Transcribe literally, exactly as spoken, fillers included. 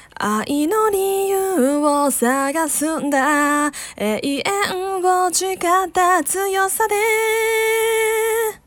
愛の理由を探すんだ。永遠を誓った強さで